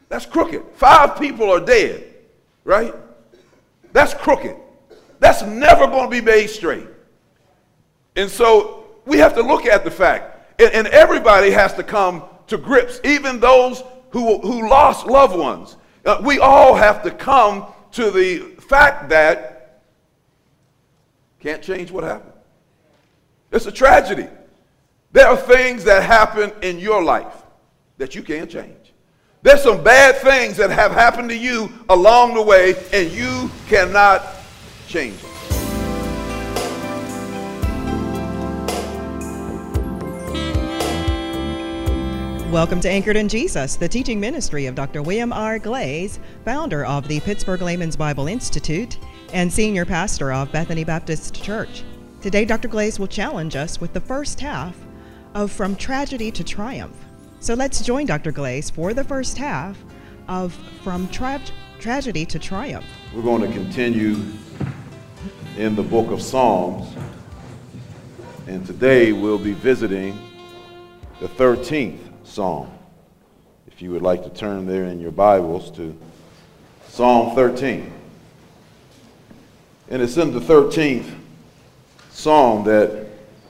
That's crooked. 5 people are dead, right? That's crooked. That's never going to be made straight. And so we have to look at the fact, and everybody has to come to grips, even those who lost loved ones. We all have to come to the fact that can't change what happened. It's a tragedy. There are things that happen in your life that you can't change. There's some bad things that have happened to you along the way, and you cannot change them. Welcome to Anchored in Jesus, the teaching ministry of Dr. William R. Glaze, founder of the Pittsburgh Layman's Bible Institute and senior pastor of Bethany Baptist Church. Today, Dr. Glaze will challenge us with the first half of From Tragedy to Triumph. So let's join Dr. Glaze for the first half of From Tragedy to Triumph. We're going to continue in the book of Psalms, and today we'll be visiting the 13th Psalm. If you would like to turn there in your Bibles to Psalm 13. And it's in the 13th Psalm that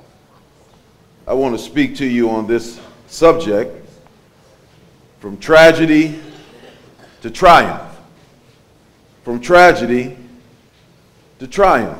I want to speak to you on this subject, from tragedy to triumph. From tragedy to triumph.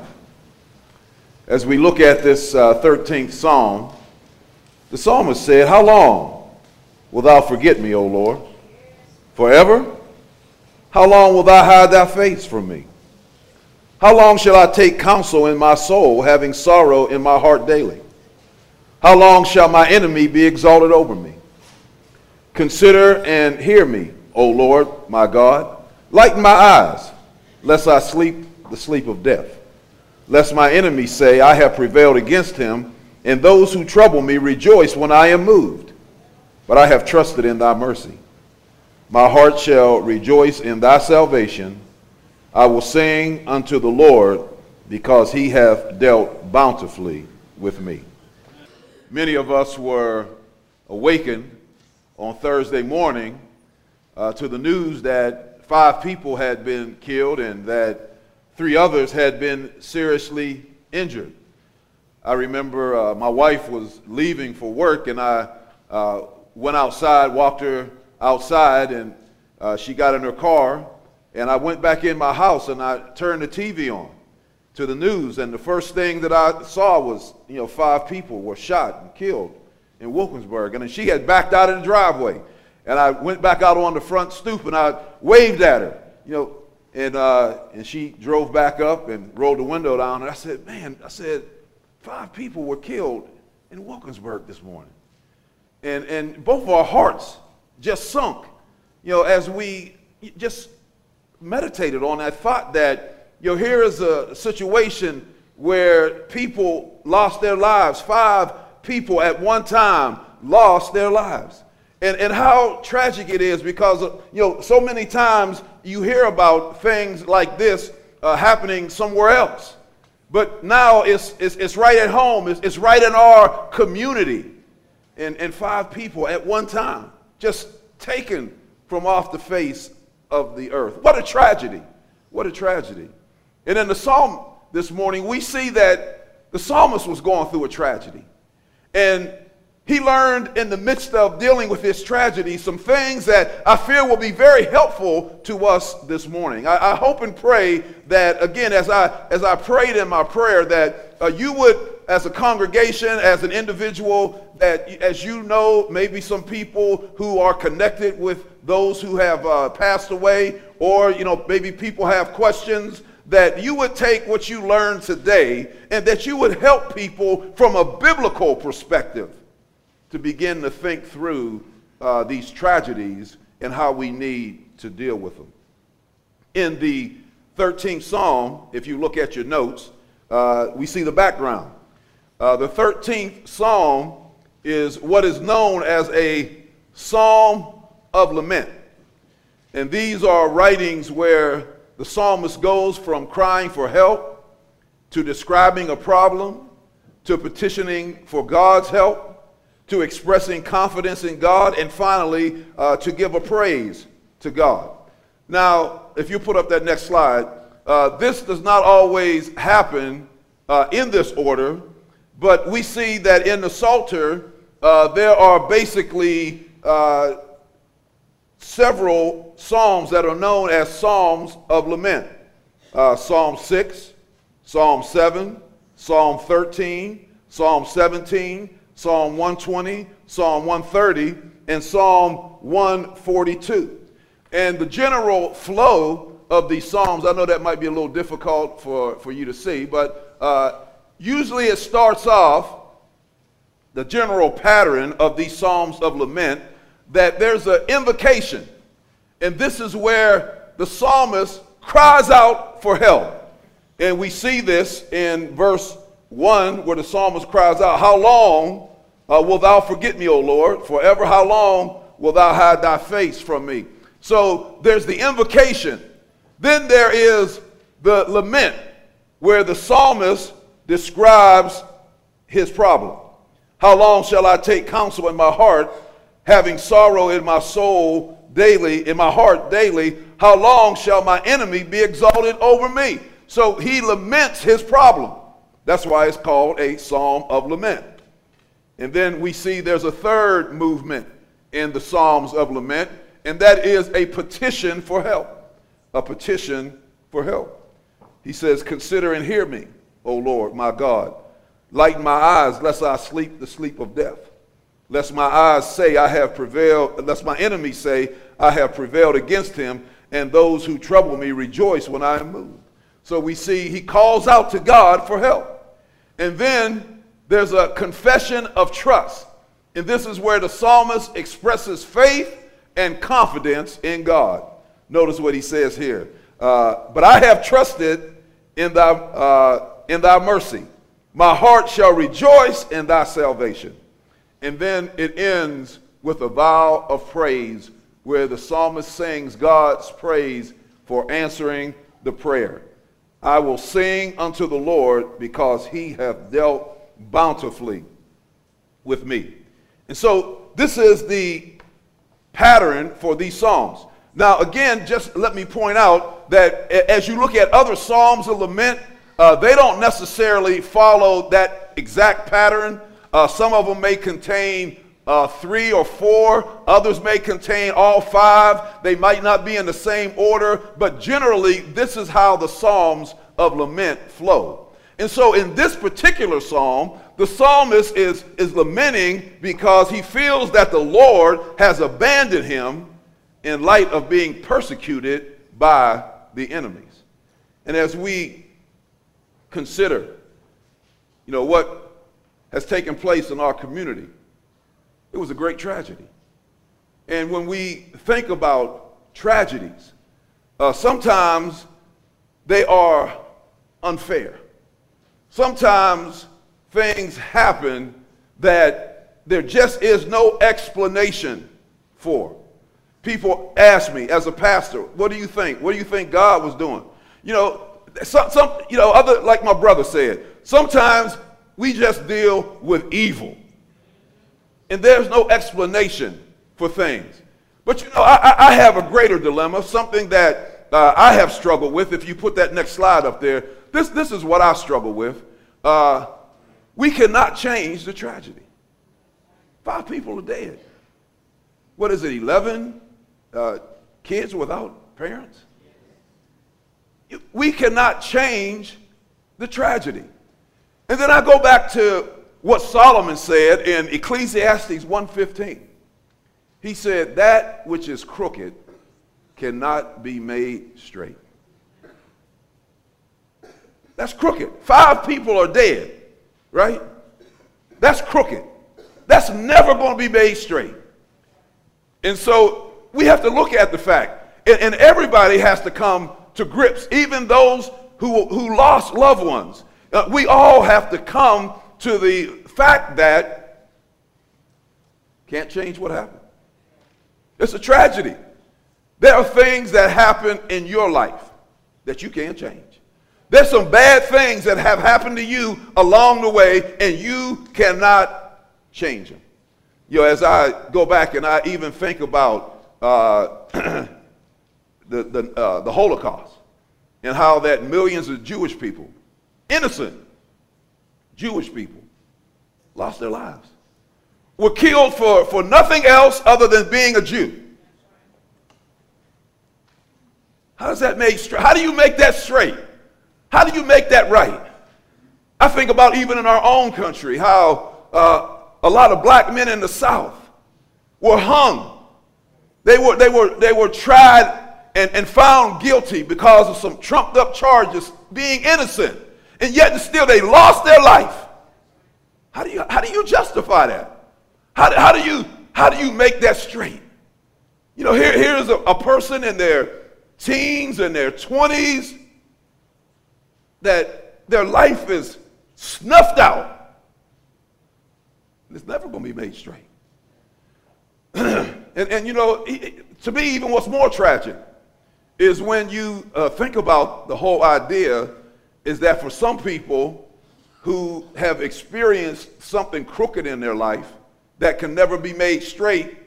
As we look at this 13th Psalm, the psalmist said, "How long wilt thou forget me, O Lord? Forever? How long wilt thou hide thy face from me? How long shall I take counsel in my soul, having sorrow in my heart daily? How long shall my enemy be exalted over me? Consider and hear me, O Lord, my God. Lighten my eyes, lest I sleep the sleep of death. Lest my enemies say, I have prevailed against him, and those who trouble me rejoice when I am moved. But I have trusted in thy mercy. My heart shall rejoice in thy salvation. I will sing unto the Lord, because he hath dealt bountifully with me." Many of us were awakened on Thursday morning to the news that 5 people had been killed and that 3 others had been seriously injured. I remember my wife was leaving for work, and I went outside, walked her outside, and she got in her car, and I went back in my house and I turned the TV on to the news, and the first thing that I saw was, 5 people were shot and killed in Wilkinsburg, and then she had backed out of the driveway, and I went back out on the front stoop and I waved at her, and she drove back up and rolled the window down, and I said, man, 5 people were killed in Wilkinsburg this morning. And both of our hearts just sunk, as we just meditated on that thought that, here is a situation where people lost their lives. 5 people at one time lost their lives. And how tragic it is, because, so many times you hear about things like this happening somewhere else. But now it's right at home. It's right in our community. And 5 people at one time just taken from off the face of the earth. What a tragedy. What a tragedy. And in the psalm this morning, we see that the psalmist was going through a tragedy. And he learned in the midst of dealing with this tragedy some things that I feel will be very helpful to us this morning. I hope and pray that, again, as I prayed in my prayer, that you would, as a congregation, as an individual, that as you know, maybe some people who are connected with those who have passed away, or maybe people have questions, that you would take what you learned today and that you would help people from a biblical perspective to begin to think through these tragedies and how we need to deal with them. In the 13th Psalm, if you look at your notes, we see the background. The 13th Psalm is what is known as a Psalm of Lament. And these are writings where the psalmist goes from crying for help to describing a problem to petitioning for God's help to expressing confidence in God, and finally to give a praise to God. Now, if you put up that next slide, this does not always happen in this order, but we see that in the Psalter, there are basically several psalms that are known as Psalms of Lament. Psalm 6, Psalm 7, Psalm 13, Psalm 17, Psalm 120, Psalm 130, and Psalm 142. And the general flow of these psalms, I know that might be a little difficult for you to see, but usually it starts off, the general pattern of these psalms of lament, that there's an invocation. And this is where the psalmist cries out for help. And we see this in verse 1 where the psalmist cries out, "How long wilt thou forget me, O Lord? Forever how long wilt thou hide thy face from me?" So there's the invocation. Then there is the lament where the psalmist describes his problem. "How long shall I take counsel in my heart, having sorrow in my soul daily, in my heart daily? How long shall my enemy be exalted over me?" So he laments his problem. That's why it's called a psalm of lament. And then we see there's a third movement in the Psalms of lament, and that is a petition for help. A petition for help. He says, "Consider and hear me, O Lord, my God. Lighten my eyes, lest I sleep the sleep of death. Lest my eyes say I have prevailed, lest my enemies say I have prevailed against him, and those who trouble me rejoice when I am moved." So we see he calls out to God for help. And then there's a confession of trust. And this is where the psalmist expresses faith and confidence in God. Notice what he says here. "But I have trusted in thy mercy. My heart shall rejoice in thy salvation." And then it ends with a vow of praise where the psalmist sings God's praise for answering the prayer. "I will sing unto the Lord because he hath dealt bountifully with me." And so this is the pattern for these psalms. Now again, just let me point out that as you look at other psalms of lament, they don't necessarily follow that exact pattern. Some of them may contain 3 or 4. Others may contain all 5. They might not be in the same order, but generally this is how the Psalms of lament flow. And so in this particular psalm, the psalmist is lamenting because he feels that the Lord has abandoned him in light of being persecuted by the enemies. And as we consider, what has taken place in our community, it was a great tragedy. And when we think about tragedies, sometimes they are unfair. Sometimes things happen that there just is no explanation for. People ask me as a pastor, "What do you think? What do you think God was doing?" Other, like my brother said, sometimes we just deal with evil. And there's no explanation for things. But I have a greater dilemma, something that I have struggled with. If you put that next slide up there, this is what I struggle with. We cannot change the tragedy. 5 people are dead. What is it, 11 kids without parents? We cannot change the tragedy. And then I go back to what Solomon said in Ecclesiastes 1:15. He said, "That which is crooked cannot be made straight." That's crooked. 5 people are dead, right? That's crooked. That's never going to be made straight. And so we have to look at the fact, and everybody has to come to grips, even those who lost loved ones. We all have to come to the fact that can't change what happened. It's a tragedy. There are things that happen in your life that you can't change. There's some bad things that have happened to you along the way, and you cannot change them. As I go back and I even think about the Holocaust and how that millions of Jewish people, innocent Jewish people, lost their lives, were killed for nothing else other than being a Jew. How does that make straight? How do you make that straight? How do you make that right? I think about even in our own country, how a lot of black men in the South were hung. They were tried and found guilty because of some trumped up charges, being innocent, and yet and still they lost their life. How do you justify that? How do you make that straight? You know, here's a person in their teens and their 20s that their life is snuffed out. It's never going to be made straight. and you know, to me, even what's more tragic is when you think about the whole idea is that for some people who have experienced something crooked in their life that can never be made straight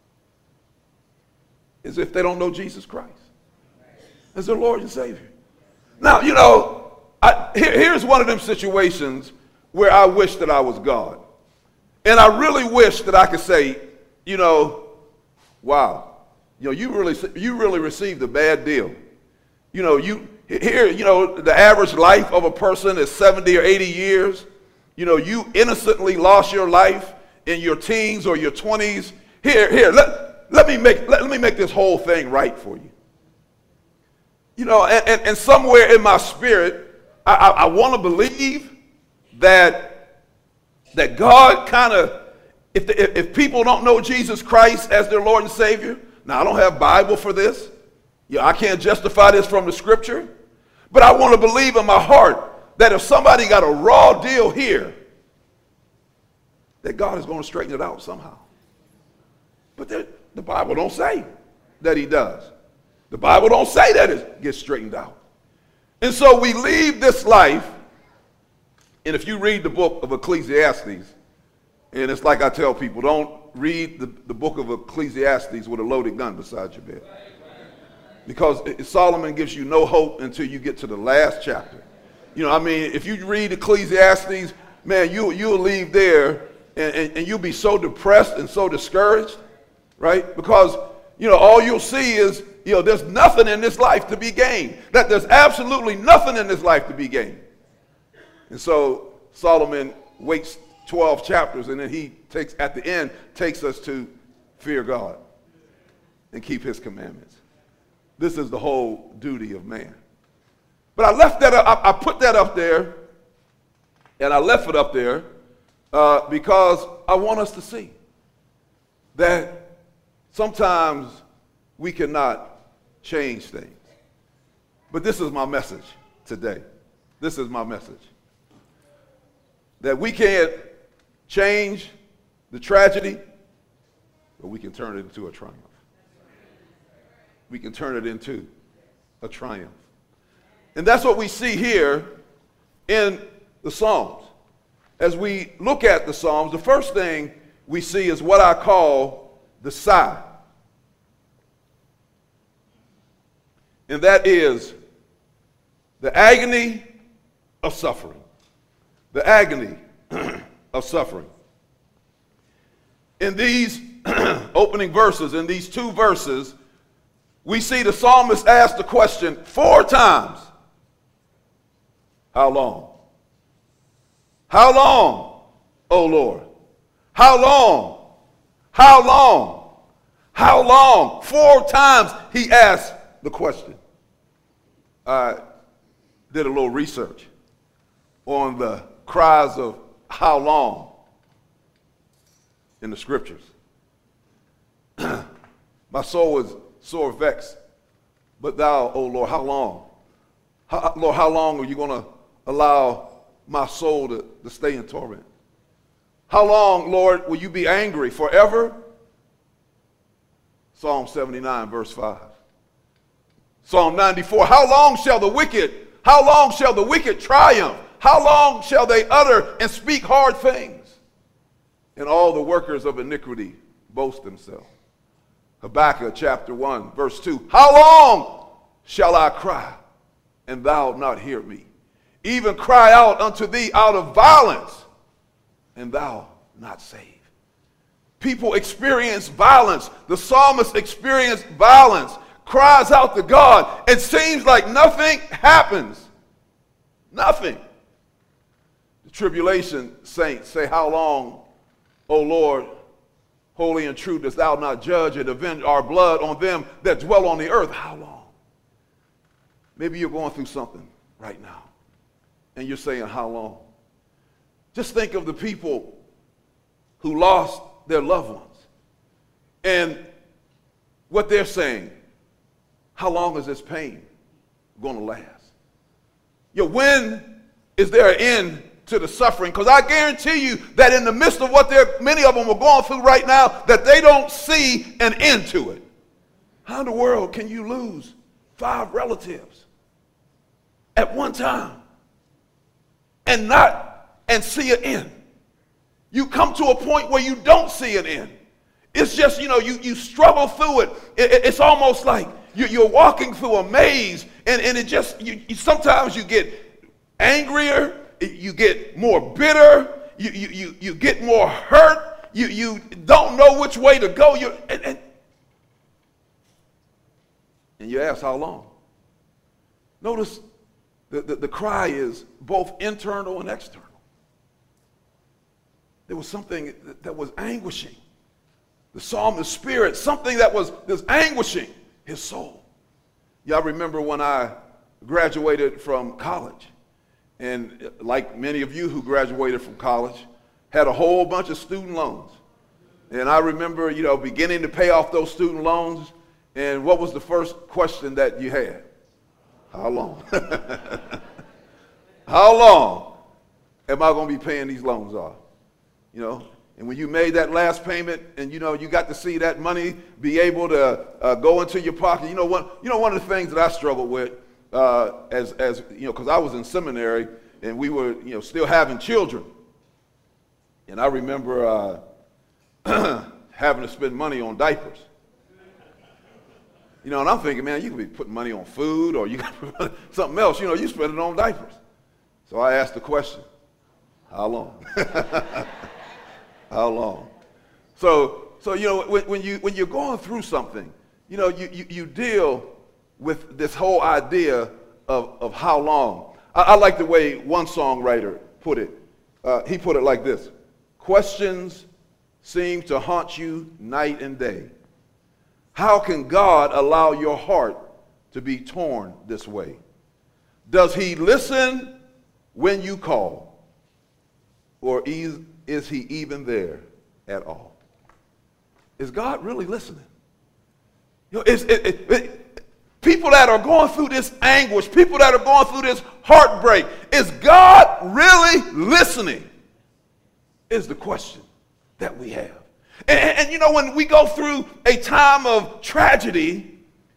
is if they don't know Jesus Christ as their Lord and Savior. Now, you know, here's one of them situations where I wish that I was God. And I really wish that I could say, you know, wow, you know, you really received a bad deal. You know, the average life of a person is 70 or 80 years. You know, you innocently lost your life in your teens or your 20s. Let me make this whole thing right for you. You know, and somewhere in my spirit, I want to believe that God kind of, if people don't know Jesus Christ as their Lord and Savior, now I don't have Bible for this. Yeah, I can't justify this from the scripture, but I want to believe in my heart that if somebody got a raw deal here, that God is going to straighten it out somehow. But the Bible don't say that he does. The Bible don't say that it gets straightened out. And so we leave this life, and if you read the book of Ecclesiastes, and it's like I tell people, don't read the book of Ecclesiastes with a loaded gun beside your bed. Because Solomon gives you no hope until you get to the last chapter. You know, I mean, if you read Ecclesiastes, man, you'll leave there and you'll be so depressed and so discouraged, right? Because, you know, all you'll see is, you know, there's nothing in this life to be gained. That there's absolutely nothing in this life to be gained. And so Solomon waits 12 chapters, and then he at the end takes us to fear God and keep his commandments. This is the whole duty of man. But I left that up, I put that up there, and I left it up there because I want us to see that sometimes we cannot change things. But this is my message today. This is my message. That we can't change the tragedy, but we can turn it into a triumph. We can turn it into a triumph. And that's what we see here in the Psalms. As we look at the Psalms, the first thing we see is what I call the sigh. And that is the agony of suffering. The agony of suffering. In these opening verses, in these two verses, we see the psalmist ask the question 4 times. How long? How long, O Lord? How long? How long? How long? 4 times he asked the question. I did a little research on the cries of how long in the scriptures. My soul is sore vexed, but thou, O Lord, how long? Lord, how long are you going to allow my soul to stay in torment? How long, Lord, will you be angry? Forever? Psalm 79, verse 5. Psalm 94, how long shall the wicked triumph? How long shall they utter and speak hard things? And all the workers of iniquity boast themselves. Habakkuk chapter 1, verse 2. How long, shall I cry, and thou not hear me? Even cry out unto thee out of violence, and thou not save. People experience violence. The psalmist experienced violence, cries out to God. It seems like nothing happens. Nothing. The tribulation saints say, how long, O Lord, holy and true, dost thou not judge and avenge our blood on them that dwell on the earth? How long? Maybe you're going through something right now, and you're saying, how long? Just think of the people who lost their loved ones, and what they're saying, how long is this pain going to last? When is there an end to the suffering? Because I guarantee you that in the midst of what many of them are going through right now, that they don't see an end to it. How in the world can you lose 5 relatives at one time and see an end? You come to a point where you don't see an end. It's just, you struggle through it. It's almost like you're walking through a maze, and it just, sometimes you get angrier, you get more bitter, you get more hurt, you don't know which way to go, and you ask how long. Notice the cry is both internal and external. There was something that was anguishing the psalmist's spirit, something that was anguishing his soul. Y'all remember when I graduated from college, and like many of you who graduated from college, had a whole bunch of student loans. And I remember, beginning to pay off those student loans, and what was the first question that you had? How long? How long am I going to be paying these loans off? And when you made that last payment, and you got to see that money be able to go into your pocket. One of the things that I struggled with, because I was in seminary and we were, still having children, and I remember having to spend money on diapers. And I'm thinking, man, you could be putting money on food, or you got something else. You spend it on diapers. So I asked the question, how long? How long? So when you're going through something, you deal with this whole idea of how long. I like the way one songwriter put it. He put it like this: questions seem to haunt you night and day. How can God allow your heart to be torn this way? Does he listen when you call, or is he even there at all? Is God really listening? People that are going through this anguish, people that are going through this heartbreak, is God really listening? Is the question that we have. And when we go through a time of tragedy,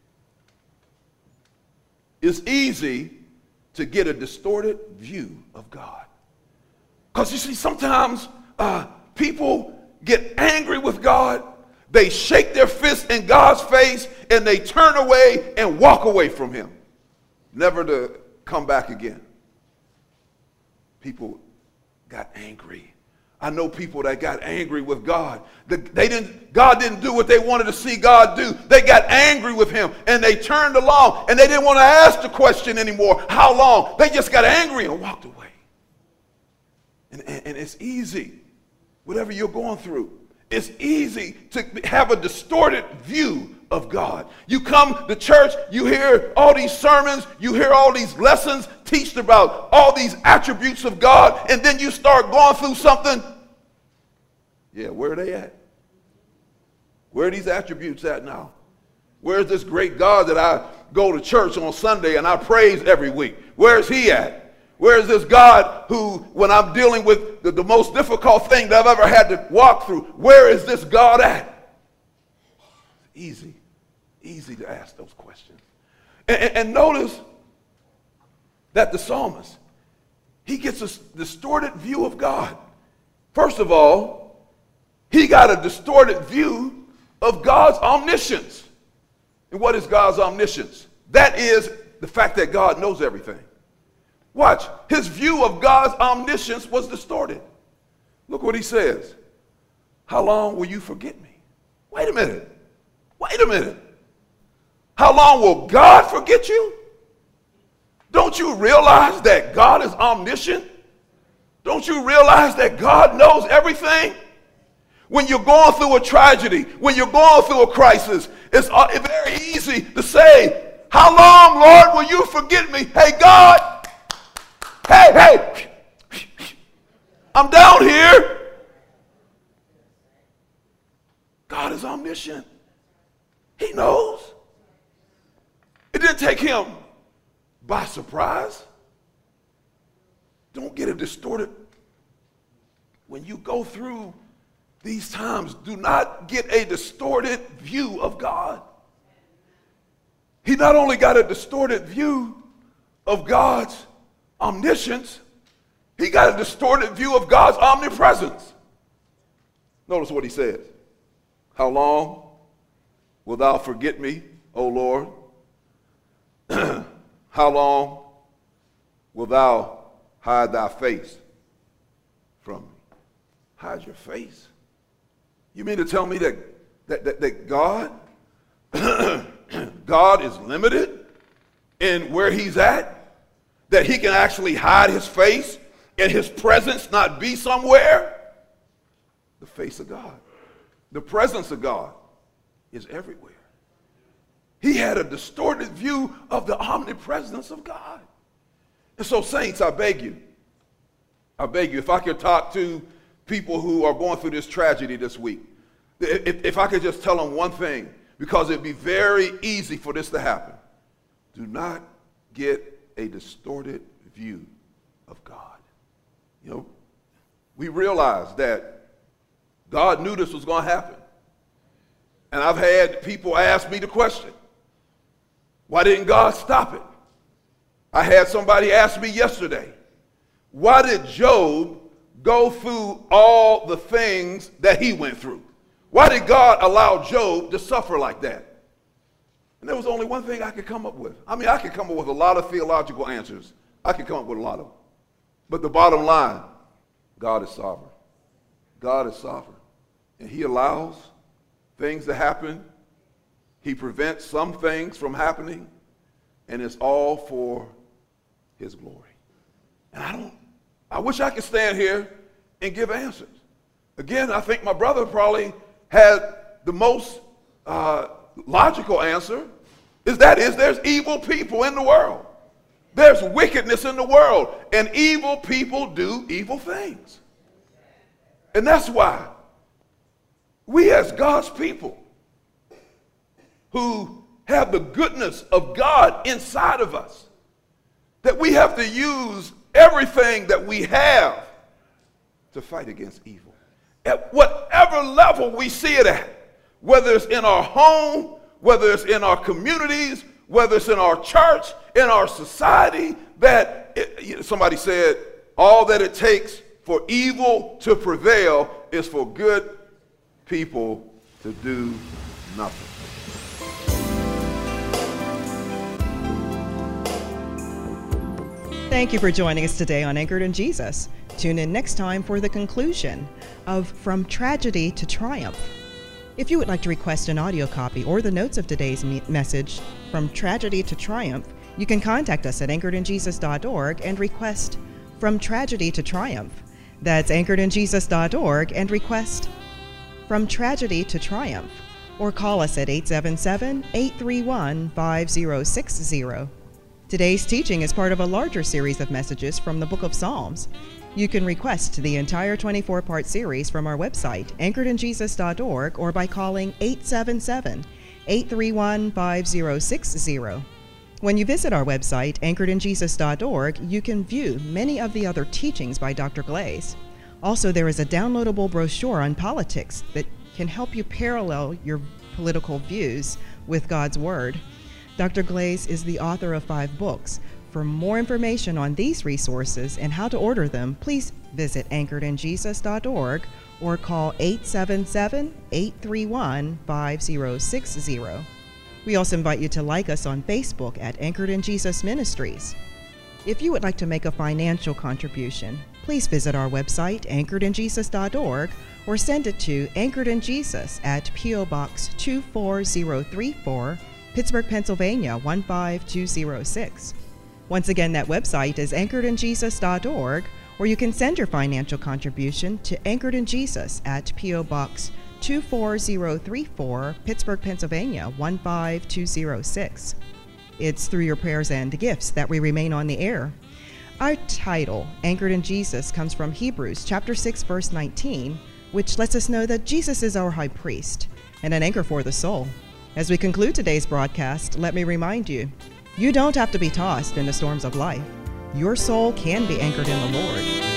it's easy to get a distorted view of God. Because you see, sometimes people get angry with God, they shake their fist in God's face, and they turn away and walk away from him, never to come back again. People got angry. I know people that got angry with God. God didn't do what they wanted to see God do. They got angry with him, and they turned along, and they didn't want to ask the question anymore, how long? They just got angry and walked away. And it's easy, whatever you're going through, it's easy to have a distorted view of God. You come to church, you hear all these sermons, you hear all these lessons teached about all these attributes of God, and then you start going through something. Yeah, where are they at? Where are these attributes at now? Where's this great God that I go to church on Sunday and I praise every week? Where's he at? Where's this God who, when I'm dealing with the most difficult thing that I've ever had to walk through, where is this God at? Easy to ask those questions. And notice that the psalmist, he gets a distorted view of God. First of all, he got a distorted view of God's omniscience. And what is God's omniscience? That is the fact that God knows everything. Watch. His view of God's omniscience was distorted. Look what he says. How long will you forget me? Wait a minute. Wait a minute. How long will God forget you? Don't you realize that God is omniscient? Don't you realize that God knows everything? When you're going through a tragedy, when you're going through a crisis, it's very easy to say, how long, Lord, will you forget me? Hey, God, hey, I'm down here. God is omniscient. He knows. It didn't take him by surprise. Don't get it distorted. When you go through these times, do not get a distorted view of God. He not only got a distorted view of God's omniscience, he got a distorted view of God's omnipresence. Notice what he says. How long wilt thou forget me, O Lord? How long wilt thou hide thy face from me? Hide your face? You mean to tell me that God, God is limited in where he's at? That he can actually hide his face and his presence not be somewhere? The face of God, the presence of God is everywhere. He had a distorted view of the omnipresence of God. And so, saints, I beg you, if I could talk to people who are going through this tragedy this week, if I could just tell them one thing, because it'd be very easy for this to happen. Do not get a distorted view of God. You know, we realize that God knew this was going to happen. And I've had people ask me the question, why didn't God stop it? I had somebody ask me yesterday, why did Job go through all the things that he went through? Why did God allow Job to suffer like that? And there was only one thing I could come up with. I mean, I could come up with a lot of theological answers. I could come up with a lot of them. But the bottom line, God is sovereign. God is sovereign. And he allows things to happen. He prevents some things from happening. And it's all for his glory. And I wish I could stand here and give answers. Again, I think my brother probably had the most logical answer, is there's evil people in the world. There's wickedness in the world, and evil people do evil things. And that's why we as God's people who have the goodness of God inside of us, that we have to use everything that we have to fight against evil. At whatever level we see it at, whether it's in our home, whether it's in our communities, whether it's in our church, in our society, somebody said, all that it takes for evil to prevail is for good people to do nothing. Thank you for joining us today on Anchored in Jesus. Tune in next time for the conclusion of From Tragedy to Triumph. If you would like to request an audio copy or the notes of today's message, From Tragedy to Triumph, you can contact us at anchoredinjesus.org and request From Tragedy to Triumph. That's anchoredinjesus.org and request From Tragedy to Triumph, or call us at 877-831-5060. Today's teaching is part of a larger series of messages from the Book of Psalms. You can request the entire 24-part series from our website, anchoredinjesus.org, or by calling 877-831-5060. When you visit our website, anchoredinjesus.org, you can view many of the other teachings by Dr. Glaze. Also, there is a downloadable brochure on politics that can help you parallel your political views with God's Word. Dr. Glaze is the author of 5 books. For more information on these resources and how to order them, please visit anchoredinjesus.org or call 877-831-5060. We also invite you to like us on Facebook at Anchored in Jesus Ministries. If you would like to make a financial contribution, please visit our website, anchoredinjesus.org, or send it to Anchored in Jesus at P.O. Box 24034, Pittsburgh, Pennsylvania 15206. Once again, that website is anchoredinjesus.org, or you can send your financial contribution to Anchored in Jesus at P.O. Box 24034, Pittsburgh, Pennsylvania 15206. It's through your prayers and gifts that we remain on the air. Our title, Anchored in Jesus, comes from Hebrews chapter 6, verse 19, which lets us know that Jesus is our high priest and an anchor for the soul. As we conclude today's broadcast, let me remind you, you don't have to be tossed in the storms of life. Your soul can be anchored in the Lord.